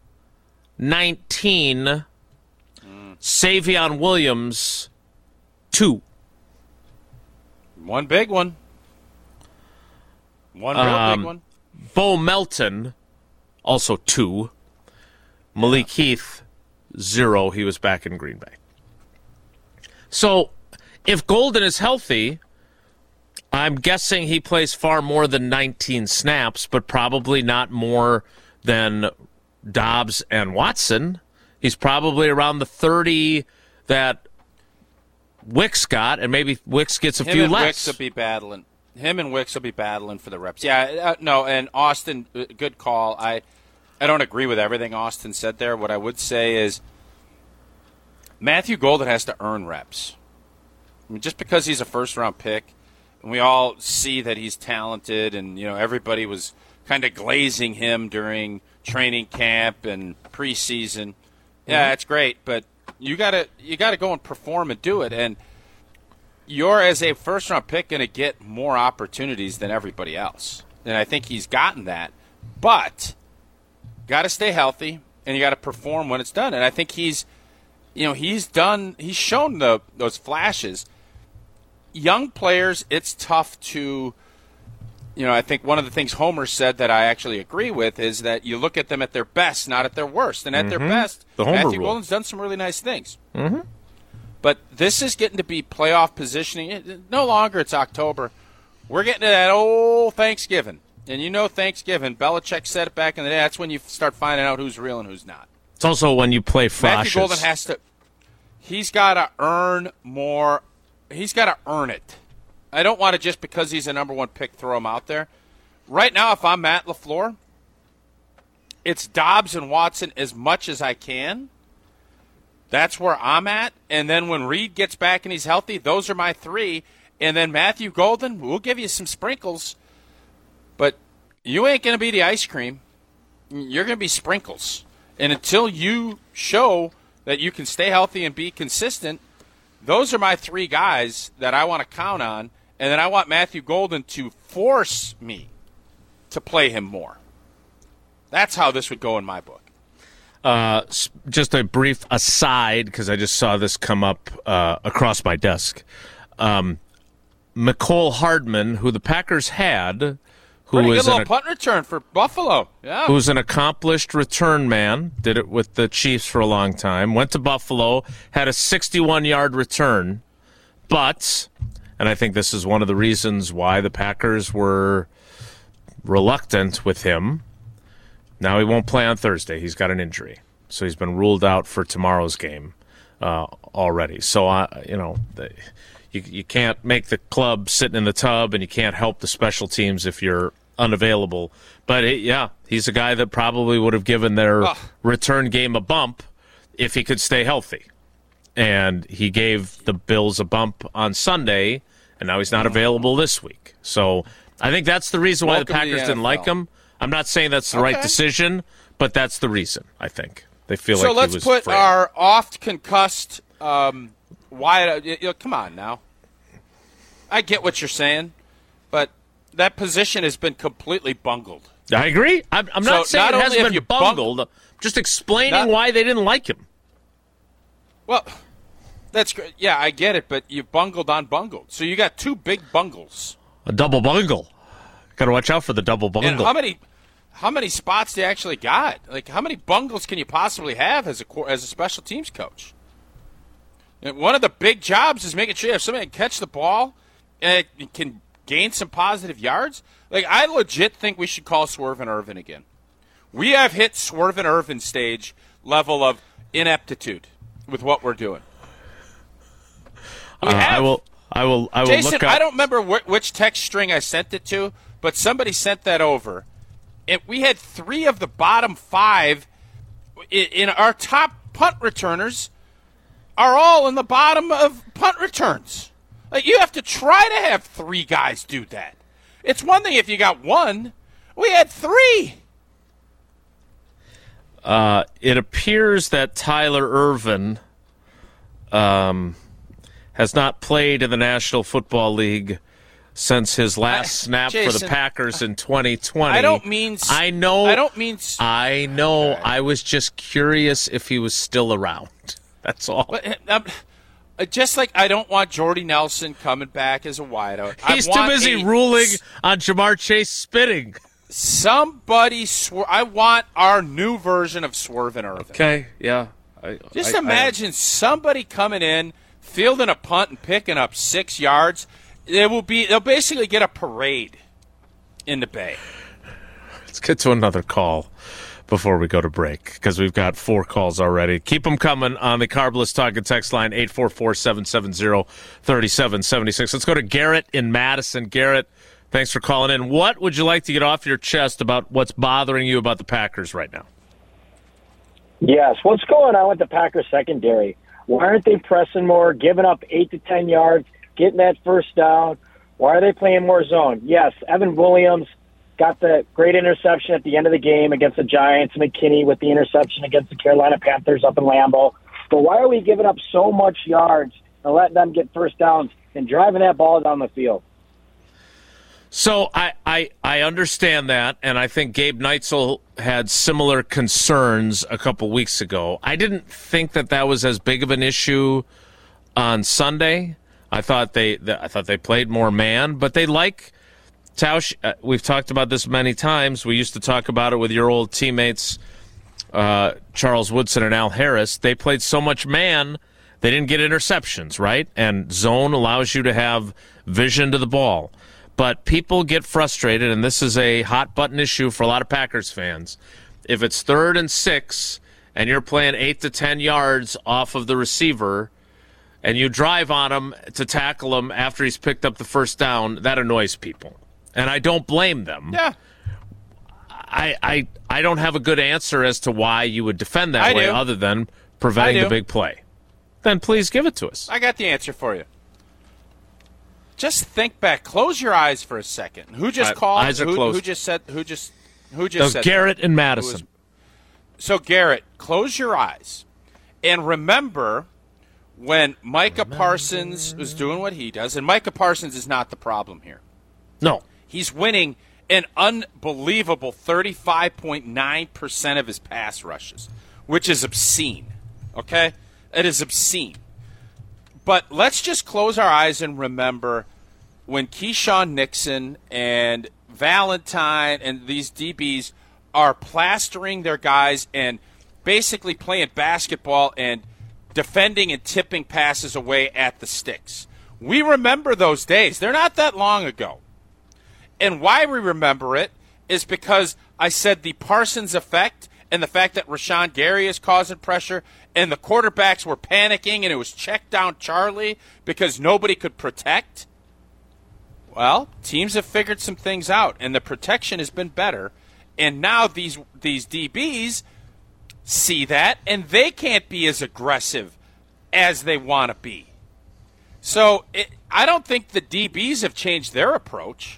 19. Savion Williams, 2. One big one. One real big one. Bo Melton, also 2. Malik Heath, 0. He was back in Green Bay. So if Golden is healthy, I'm guessing he plays far more than 19 snaps, but probably not more than Dobbs and Watson. He's probably around the 30 that Wicks got, and maybe Wicks gets a few less. Wicks will be battling. Him and Wicks will be battling for the reps. Yeah, no, and Austin, good call. I don't agree with everything Austin said there. What I would say is Matthew Golden has to earn reps. I mean, just because he's a first-round pick, and we all see that he's talented, and everybody was kind of glazing him during training camp and preseason. Yeah, that's great, but you gotta go and perform and do it. And you're, as a first-round pick, going to get more opportunities than everybody else. And I think he's gotten that. But got to stay healthy, and you got to perform when it's done. And I think he's shown those flashes. Young players, it's tough to, I think one of the things Homer said that I actually agree with is that you look at them at their best, not at their worst. And at their best, Matthew Golden's done some really nice things. Mm-hmm. But this is getting to be playoff positioning. No longer it's October. We're getting to that old Thanksgiving. And Thanksgiving, Belichick said it back in the day, that's when you start finding out who's real and who's not. It's also when you play flashes. Matthew Golden he's got to earn more. He's got to earn it. I don't want to just because he's a number one pick throw him out there. Right now, if I'm Matt LaFleur, it's Dobbs and Watson as much as I can. That's where I'm at. And then when Reed gets back and he's healthy, those are my three. And then Matthew Golden, we'll give you some sprinkles. But you ain't going to be the ice cream. You're going to be sprinkles. And until you show that you can stay healthy and be consistent, those are my three guys that I want to count on. And then I want Matthew Golden to force me to play him more. That's how this would go in my book. Just a brief aside, because I just saw this come up across my desk. Mecole Hardman, who the Packers had, pretty good little punt return for Buffalo. Yeah. Who's an accomplished return man, did it with the Chiefs for a long time, went to Buffalo, had a 61-yard return, but, and I think this is one of the reasons why the Packers were reluctant with him, now he won't play on Thursday. He's got an injury, so he's been ruled out for tomorrow's game already. So, you can't make the club sitting in the tub, and you can't help the special teams if you're unavailable. But, he's a guy that probably would have given their return game a bump if he could stay healthy. And he gave the Bills a bump on Sunday, and now he's not available this week. So I think that's the reason why the Packers didn't like him. I'm not saying that's the right decision, but that's the reason, I think. They feel like he was So let's put frail. our oft-concussed Wyatt, come on now. I get what you're saying, but that position has been completely bungled. I agree. I'm not saying it hasn't been bungled. Just explaining why they didn't like him. Well, that's great. Yeah, I get it, but you bungled on bungled. So you got two big bungles. A double bungle. Got to watch out for the double bungle. And how many spots do you actually got? Like, how many bungles can you possibly have as a special teams coach? And one of the big jobs is making sure you have somebody that can catch the ball and can gain some positive yards. Like, I legit think we should call Swervin' Irvin again. We have hit Swervin' Irvin stage level of ineptitude with what we're doing. I will Jason, look up. I don't remember which text string I sent it to, but somebody sent that over. And we had 3 of the bottom 5 in our top punt returners are all in the bottom of punt returns. Like, you have to try to have 3 guys do that. It's one thing if you got 1. We had 3. It appears that Tyler Ervin has not played in the National Football League since his last snap for the Packers in 2020. I know. Okay. I was just curious if he was still around. That's all. Just like I don't want Jordy Nelson coming back as a wideout. He's too busy ruling on Jamar Chase spitting. Somebody I want our new version of Swervin' Irvin. Okay, yeah. Just imagine somebody coming in, fielding a punt and picking up 6 yards. They'll basically get a parade in the Bay. Let's get to another call before we go to break, because we've got 4 calls already. Keep them coming on the Carbless Talk and Text line 844-770-3776. Let's go to Garrett in Madison. Garrett, thanks for calling in. What would you like to get off your chest about what's bothering you about the Packers right now? Yes, what's going on with the Packers secondary? Why aren't they pressing more, giving up 8 to 10 yards? getting that first down. Why are they playing more zone? Yes, Evan Williams got the great interception at the end of the game against the Giants. McKinney with the interception against the Carolina Panthers up in Lambeau. But why are we giving up so much yards and letting them get first downs and driving that ball down the field? So I understand that, and I think Gabe Neitzel had similar concerns a couple weeks ago. I didn't think that was as big of an issue on Sunday. I thought they played more man, but they like Tausch. We've talked about this many times. We used to talk about it with your old teammates, Charles Woodson and Al Harris. They played so much man, they didn't get interceptions, right? And zone allows you to have vision to the ball. But people get frustrated, and this is a hot-button issue for a lot of Packers fans. If it's 3rd and 6 and you're playing 8 to 10 yards off of the receiver and you drive on him to tackle him after he's picked up the first down, that annoys people. And I don't blame them. Yeah. I don't have a good answer as to why you would defend that way other than preventing the big play. Then please give it to us. I got the answer for you. Just think back. Close your eyes for a second. Who just called? Eyes are closed. Who just said? Who just said? Garrett and Madison. So Garrett, close your eyes and remember when Micah Parsons was doing what he does. And Micah Parsons is not the problem here. No, he's winning an unbelievable 35.9% of his pass rushes, which is obscene. Okay, it is obscene. But let's just close our eyes and remember when Keyshawn Nixon and Valentine and these DBs are plastering their guys and basically playing basketball and defending and tipping passes away at the sticks. We remember those days. They're not that long ago. And why we remember it is because I said the Parsons effect and the fact that Rashawn Gary is causing pressure and the quarterbacks were panicking and it was check down Charlie because nobody could protect. Well, teams have figured some things out, and the protection has been better. And now these DBs see that, and they can't be as aggressive as they want to be. So I don't think the DBs have changed their approach.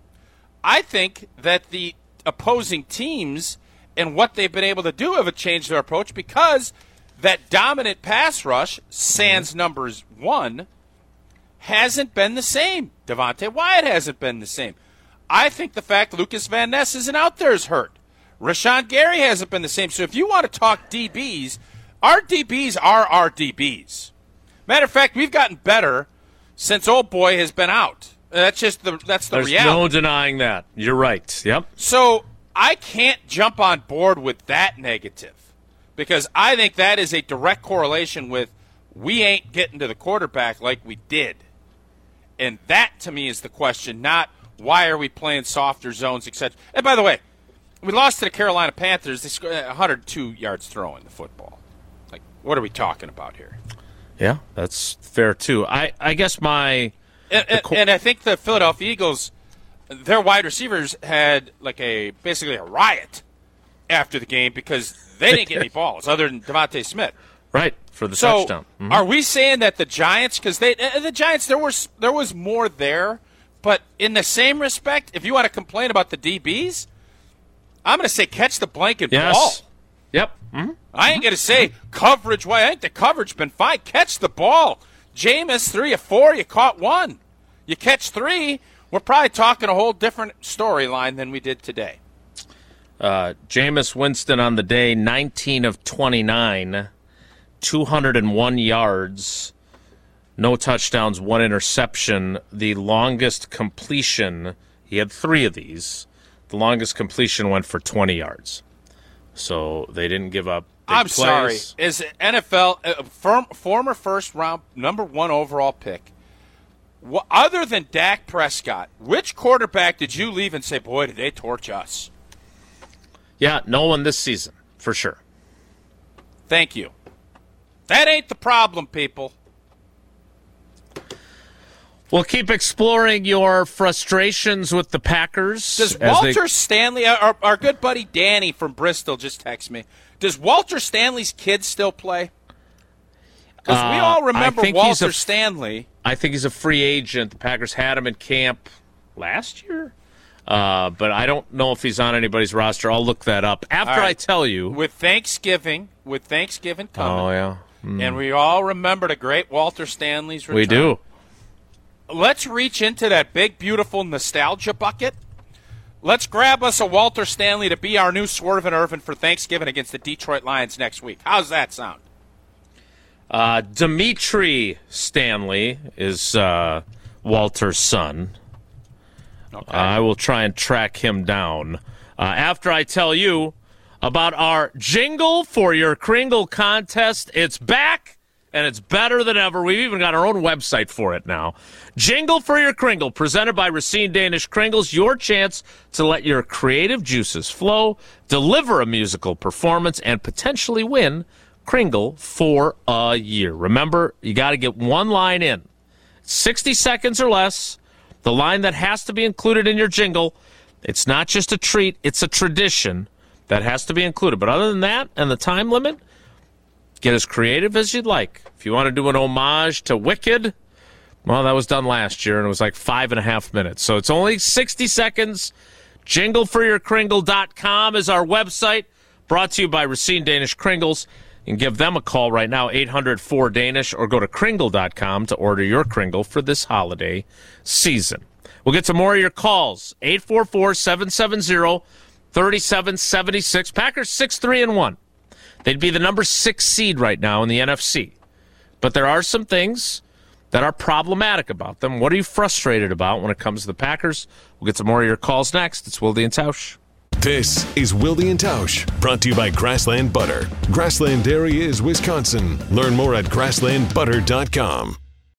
I think that the opposing teams and what they've been able to do have changed their approach because that dominant pass rush, sans numbers 1, hasn't been the same. Devontae Wyatt hasn't been the same. I think the fact Lucas Van Ness isn't out there is hurt. Rashawn Gary hasn't been the same. So if you want to talk DBs, our DBs are our DBs. Matter of fact, we've gotten better since old boy has been out. That's the There's reality. There's no denying that. You're right. Yep. So I can't jump on board with that negative because I think that is a direct correlation with we ain't getting to the quarterback like we did. And that, to me, is the question, not why are we playing softer zones, etc. And by the way, we lost to the Carolina Panthers. They scored 102 yards throwing the football. Like, what are we talking about here? Yeah, that's fair, too. I guess my... And I think the Philadelphia Eagles, their wide receivers had basically a riot after the game because they didn't get any balls other than Devontae Smith. Right, for the touchdown. Mm-hmm. Are we saying that the Giants, because the Giants, there was more there, but in the same respect, if you want to complain about the DBs, I'm going to say catch the blanket ball. Yep. Mm-hmm. I ain't going to say coverage. Why? I think the coverage been fine. Catch the ball. Jameis, 3 of 4, you caught 1. You catch 3, we're probably talking a whole different storyline than we did today. Jameis Winston on the day, 19 of 29, 201 yards, no touchdowns, 1 interception. The longest completion, he had 3 of these. The longest completion went for 20 yards. So they didn't give up big I'm plays. sorry. Is NFL, former first-round, number 1 overall pick, other than Dak Prescott, which quarterback did you leave and say, boy, did they torch us? Yeah, no one this season, for sure. Thank you. That ain't the problem, people. We'll keep exploring your frustrations with the Packers. Does Walter Stanley, our good buddy Danny from Bristol just text me, does Walter Stanley's kids still play? Because we all remember Walter he's Stanley. I think he's a free agent. The Packers had him in camp last year. But I don't know if he's on anybody's roster. I'll look that up after I tell you. With Thanksgiving coming. Oh, yeah. And we all remember the great Walter Stanley's return. We do. Let's reach into that big, beautiful nostalgia bucket. Let's grab us a Walter Stanley to be our new Swerve and Irvin for Thanksgiving against the Detroit Lions next week. How's that sound? Dimitri Stanley is Walter's son. Okay. I will try and track him down after I tell you about our jingle for your Kringle contest. It's back, and it's better than ever. We've even got our own website for it now. Jingle for your Kringle, presented by Racine Danish Kringles. Your chance to let your creative juices flow, deliver a musical performance, and potentially win Kringle for a year. Remember, you got to get one line in. 60 seconds or less. The line that has to be included in your jingle. It's not just a treat, it's a tradition that has to be included. But other than that and the time limit, get as creative as you'd like. If you want to do an homage to Wicked, well, that was done last year, and it was like 5.5 minutes. So it's only 60 seconds. JingleForYourKringle.com is our website, brought to you by Racine Danish Kringles. You can give them a call right now, 800-4DANISH, or go to Kringle.com to order your Kringle for this holiday season. We'll get to more of your calls, 844-770-3776. Packers 6-3-1. They'd be the number 6 seed right now in the NFC. But there are some things that are problematic about them. What are you frustrated about when it comes to the Packers? We'll get to more of your calls next. It's Wilde and Tausch. This is Wilde and Tausch, brought to you by Grassland Butter. Grassland Dairy is Wisconsin. Learn more at grasslandbutter.com.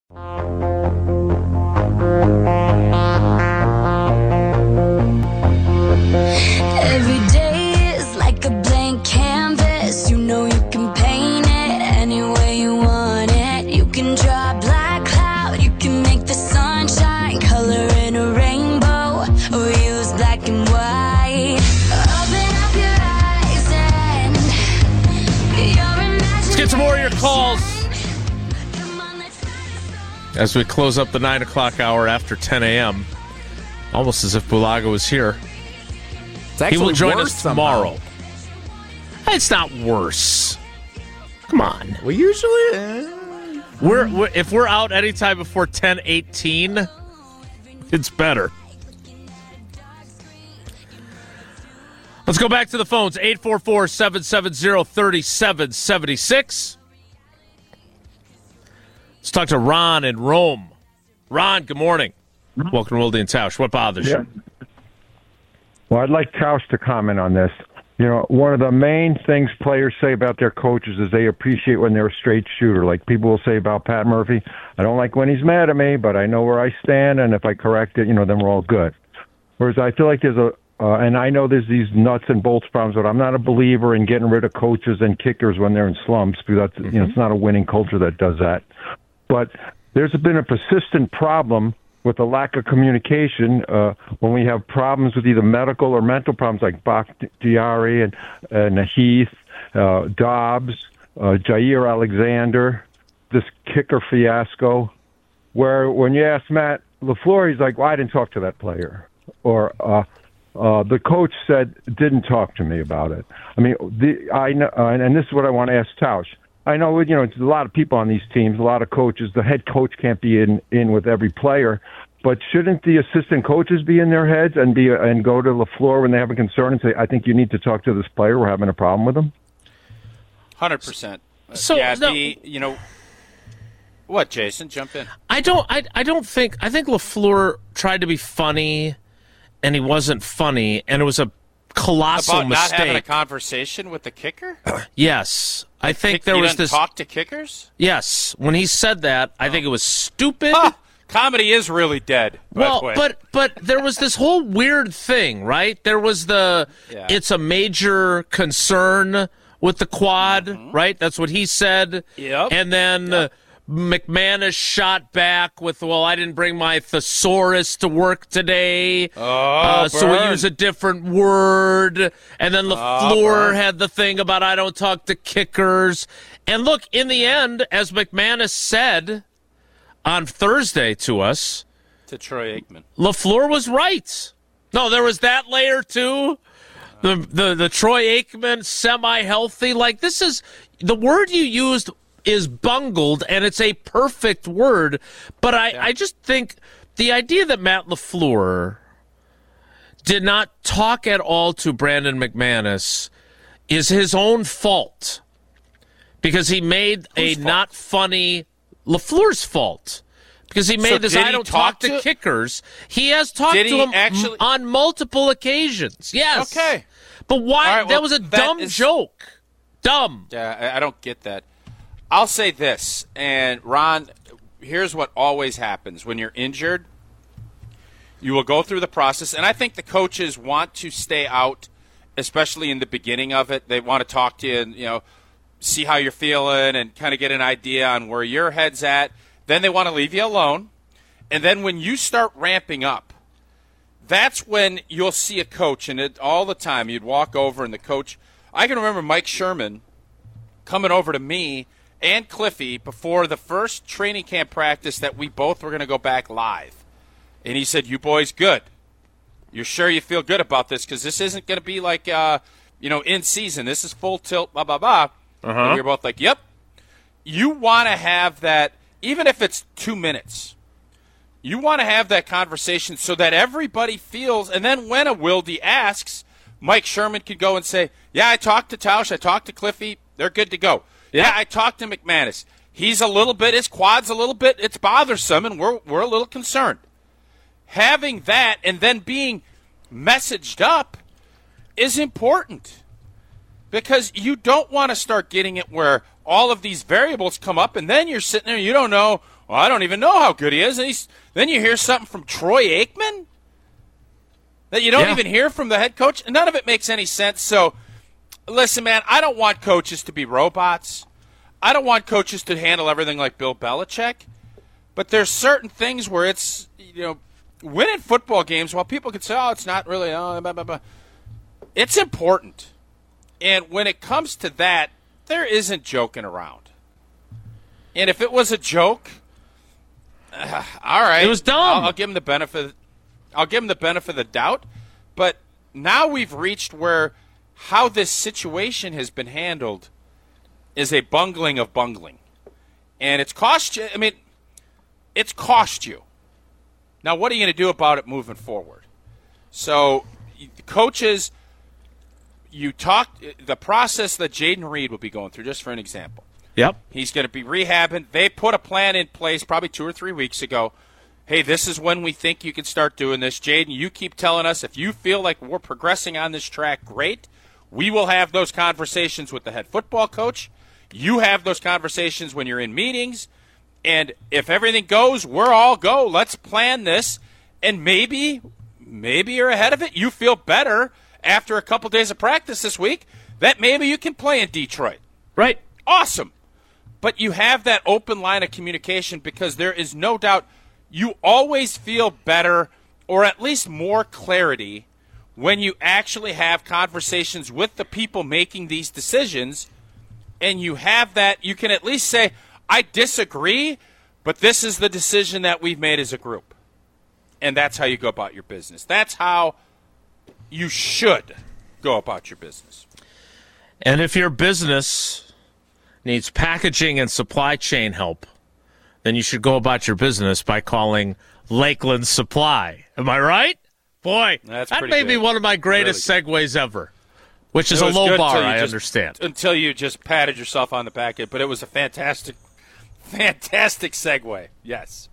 Every day is like a blank canvas. You know you can paint it any way you want it. You can draw a black cloud. You can make the sunshine color in a rainbow, or use black and white. Let's get some more of your calls as we close up the 9 o'clock hour after 10 a.m. Almost as if Bulaga was here. He will join us tomorrow. Somehow. It's not worse. Come on. We usually... We're if we're out anytime before 10:18, it's better. Let's go back to the phones. 844-770-3776. Let's talk to Ron in Rome. Ron, good morning. Welcome to Wilde and Tausch. What bothers you? Well, I'd like Tausch to comment on this. You know, one of the main things players say about their coaches is they appreciate when they're a straight shooter. Like people will say about Pat Murphy, I don't like when he's mad at me, but I know where I stand, and if I correct it, then we're all good. Whereas I feel like there's and I know there's these nuts and bolts problems, but I'm not a believer in getting rid of coaches and kickers when they're in slumps, because that's, it's not a winning culture that does that. But there's been a persistent problem with a lack of communication when we have problems with either medical or mental problems like Bakhtiari and Heath, Dobbs, Jair Alexander, this kicker fiasco, where when you ask Matt LaFleur, he's like, well, I didn't talk to that player. Or the coach said, didn't talk to me about it. I mean, I know, and this is what I want to ask Tausch. I know, it's a lot of people on these teams, a lot of coaches. The head coach can't be in with every player, but shouldn't the assistant coaches be in their heads and go to LaFleur when they have a concern and say, I think you need to talk to this player. We're having a problem with him. 100%. So, what, Jason? Jump in. I think LaFleur tried to be funny, and he wasn't funny, and it was a colossal about mistake. Not having a conversation with the kicker? Yes. I think there was this. Talk to kickers? Yes. When he said that, I think it was stupid. Comedy is really dead. Well, but there was this whole weird thing, right? There was it's a major concern with the quad, right? That's what he said. Yep. And then McManus shot back with, well, I didn't bring my thesaurus to work today, so we use a different word. And then LaFleur had the thing about I don't talk to kickers. And look, in the end, as McManus said on Thursday to us, to Troy Aikman, LaFleur was right. No, there was that layer too. The Troy Aikman semi-healthy. Like, this is the word you used is bungled, and it's a perfect word. But I just think the idea that Matt LaFleur did not talk at all to Brandon McManus is his own fault, because he made not funny LaFleur's fault. Because he made this I don't talk to kickers. He has talked to him on multiple occasions. Yes. Okay. But why? That was a dumb joke. Dumb. Yeah, I don't get that. I'll say this, and Ron, here's what always happens. When you're injured, you will go through the process, and I think the coaches want to stay out, especially in the beginning of it. They want to talk to you and, see how you're feeling and kind of get an idea on where your head's at. Then they want to leave you alone. And then when you start ramping up, that's when you'll see a coach, and all the time you'd walk over and the coach, I can remember Mike Sherman coming over to me and Cliffy before the first training camp practice that we both were going to go back live. And he said, "You boys good? You're sure you feel good about this? Because this isn't going to be like, in season. This is full tilt, blah, blah, blah." And we were both like, yep. You want to have that, even if it's 2 minutes. You want to have that conversation so that everybody feels, and then when a Wilde asks, Mike Sherman could go and say, "Yeah, I talked to Tausch, I talked to Cliffy, they're good to go. Yeah, I talked to McManus. He's a little bit, his quad's a little bit, it's bothersome, and we're a little concerned." Having that and then being messaged up is important, because you don't want to start getting it where all of these variables come up, and then you're sitting there, you don't know, well, I don't even know how good he is. And then you hear something from Troy Aikman that you don't even hear from the head coach, and none of it makes any sense. So, listen, man, I don't want coaches to be robots. I don't want coaches to handle everything like Bill Belichick. But there's certain things where it's, winning football games, while people could say, it's not really, blah, blah, blah. It's important. And when it comes to that, there isn't joking around. And if it was a joke, all right, it was dumb. I'll give him the benefit. I'll give him the benefit of the doubt. But now we've reached where how this situation has been handled is a bungling of bungling, and it's cost you. I mean, it's cost you. Now, what are you going to do about it moving forward? So, coaches, you talk the process that Jaden Reed will be going through. Just for an example. Yep. He's going to be rehabbing. They put a plan in place probably 2 or 3 weeks ago. Hey, this is when we think you can start doing this. Jaden, you keep telling us if you feel like we're progressing on this track, great. We will have those conversations with the head football coach. You have those conversations when you're in meetings. And if everything goes, we're all go. Let's plan this. And maybe you're ahead of it. You feel better after a couple days of practice this week that maybe you can play in Detroit. Right. Awesome. But you have that open line of communication, because there is no doubt you always feel better, or at least more clarity, when you actually have conversations with the people making these decisions, and you have that, you can at least say, I disagree, but this is the decision that we've made as a group. And that's how you go about your business. That's how you should go about your business. And if your business needs packaging and supply chain help, then you should go about your business by calling Lakeland Supply. Am I right? Boy, that may be one of my greatest segues ever, which is a low bar, I understand. Until you just patted yourself on the back, but it was a fantastic segue. Yes.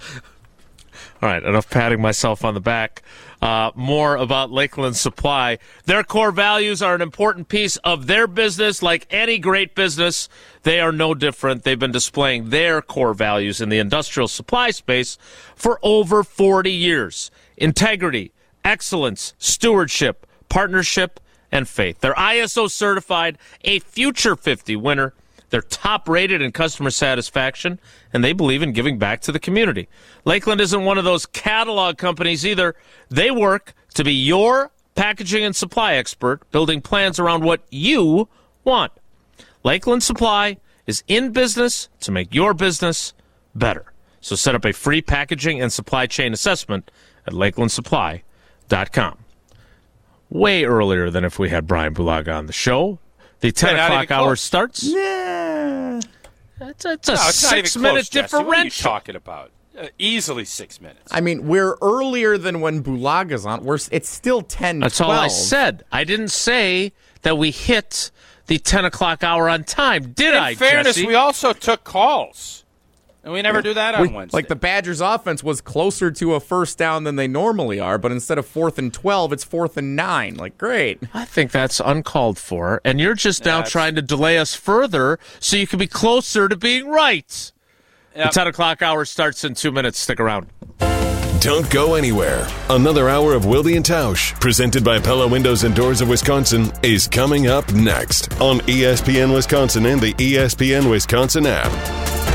All right, enough patting myself on the back. More about Lakeland Supply. Their core values are an important piece of their business. Like any great business, they are no different. They've been displaying their core values in the industrial supply space for over 40 years. Integrity, excellence, stewardship, partnership, and faith. They're ISO certified, a Future 50 winner. They're top-rated in customer satisfaction, and they believe in giving back to the community. Lakeland isn't one of those catalog companies either. They work to be your packaging and supply expert, building plans around what you want. Lakeland Supply is in business to make your business better. So set up a free packaging and supply chain assessment at lakelandsupply.com. Way earlier than if we had Brian Bulaga on the show. The 10 o'clock hour starts. Yeah. It's a 6-minute differential. What are you talking about? Easily 6 minutes. I mean, we're earlier than when Bulaga's on. It's still 10, That's 12. all I said. I didn't say that we hit the 10 o'clock hour on time, did I, In fairness, Jesse? we also took calls. And we never do that on Wednesday. Like the Badgers' offense was closer to a first down than they normally are, but instead of 4th and 12, it's 4th and 9. Like, great. I think that's uncalled for, and you're just now trying to delay us further so you can be closer to being right. Yep. The 10 o'clock hour starts in 2 minutes. Stick around. Don't go anywhere. Another hour of Wilde and Tausch, presented by Pella Windows and Doors of Wisconsin, is coming up next on ESPN Wisconsin and the ESPN Wisconsin app.